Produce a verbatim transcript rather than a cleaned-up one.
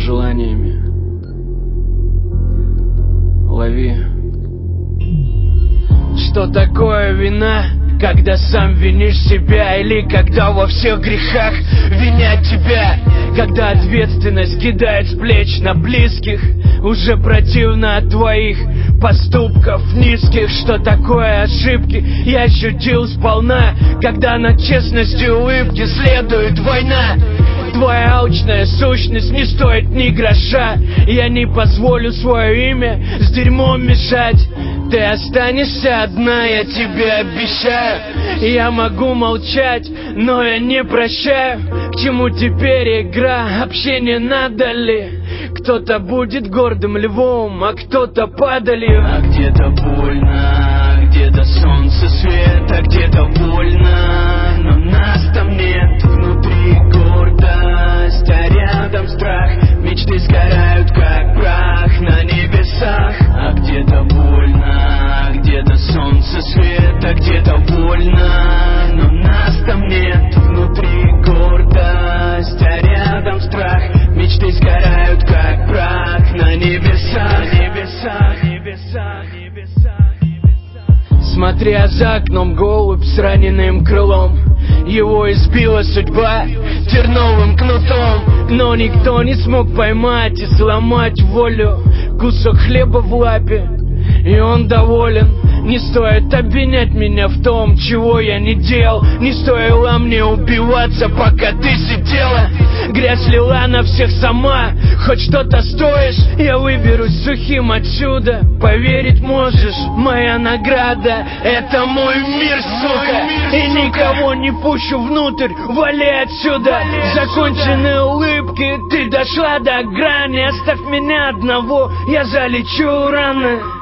желаниями. Лови. Что такое вина? Когда сам винишь себя, или когда во всех грехах винят тебя. Когда ответственность кидает с плеч на близких, уже противно от твоих поступков низких. Что такое ошибки? Я ощутил сполна, когда над честностью улыбки следует война. Твоя алчная сущность не стоит ни гроша. Я не позволю свое имя с дерьмом мешать. Ты останешься одна, я тебе обещаю. Я могу молчать, но я не прощаю. К чему теперь игра, общение надо ли? Кто-то будет гордым львом, а кто-то падалью. А где-то больно, где-то солнце свет, а где-то больно, но нас там нет. Внутри гордость, а рядом страх. Мечты сгорают, как прах на небесах. А где-то больно, где-то солнце свет, а где-то больно, но нас там нет. Внутри гордость, а рядом страх. Мечты сгорают, как прах на небесах, небесах, небесах, небесах, небесах. Смотря за окном голубь с раненым крылом, его избила судьба терновым кнутом. Но никто не смог поймать и сломать волю. Кусок хлеба в лапе, и он доволен. Не стоит обвинять меня в том, чего я не делал. Не стоило мне убиваться, пока ты сидела. Грязь лила на всех сама. Хоть что-то стоишь, я выберусь сухим отсюда. Поверить можешь, моя награда — это мой мир, сука. И никого не пущу внутрь, вали отсюда. Законченные улыбки, ты дошла до грани. Оставь меня одного, я залечу раны.